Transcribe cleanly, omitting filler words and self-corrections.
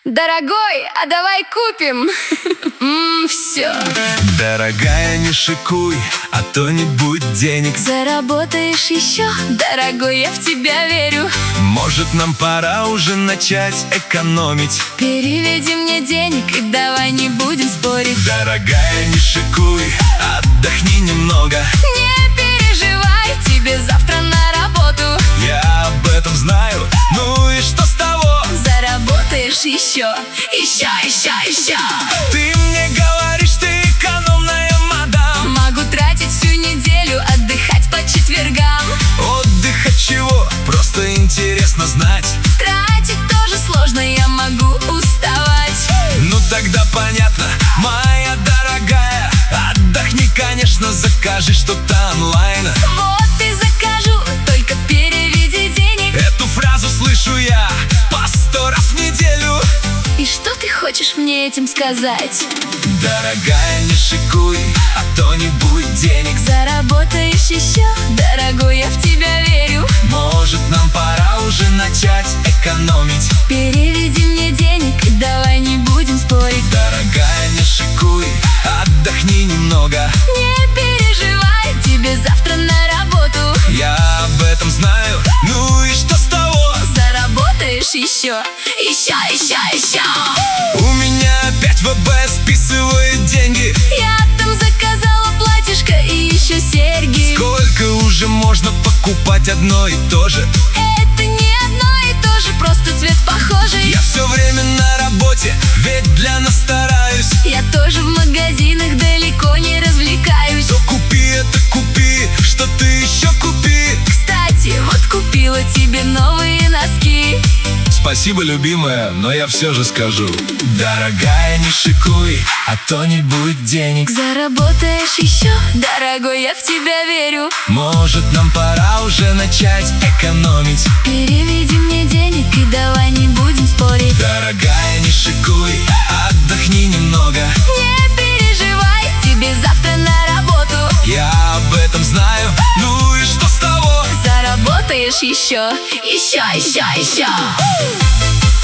Дорогой, а давай купим все. Дорогая, не шикуй, а то не будет денег. Заработаешь еще, дорогой, я в тебя верю. Может, нам пора уже начать экономить. Переведи мне денег и давай не будем спорить. Дорогая, не шикуй, отдохни немного. Не переживай, тебе завтра на работу. Я об этом знаю, ну и что с того? Заработаешь еще. Ты мне говоришь, ты экономная мадам. Могу тратить всю неделю, отдыхать по четвергам. Отдых от чего? Просто интересно знать. Тратить тоже сложно, я могу уставать. Ну тогда понятно, моя дорогая. Отдохни, конечно, закажи что-то онлайн. Вот и закажу, только переведи денег. Эту фразу слышу я по 100 раз в неделю. И что ты хочешь мне этим сказать? Дорогая, не шикуй, а то не будет денег. Заработаешь еще, дорогой, я в тебя верю. Может, нам пора уже начать экономить. Переведи мне денег и давай не будем спорить. Дорогая, не шикуй, отдохни немного. Не переживай, тебе завтра на работу. Я об этом знаю, ну и что с того? Заработаешь еще. У меня опять ВБ списывает деньги. Я там заказала платьишко и еще серьги. Сколько уже можно покупать одно и то же? Это не одно и то же, просто цвет похожий. Я все время на работе, ведь для нас стараюсь. Я тоже в магазинах далеко не развлекаюсь. То купи это, купи, что ты еще купи. Кстати, вот купила тебе новые носки. Спасибо, любимая, но я все же скажу. Дорогая, не шикуй, а то не будет денег. Заработаешь еще, дорогой, я в тебя верю. Может, нам пора уже начать экономить. Переведи мне денег и давай не будем спорить. Дорогая, не шикуй, отдохни немного. Не переживай, тебе завтра на работу. Я об этом знаю, ну и что с того? Заработаешь еще.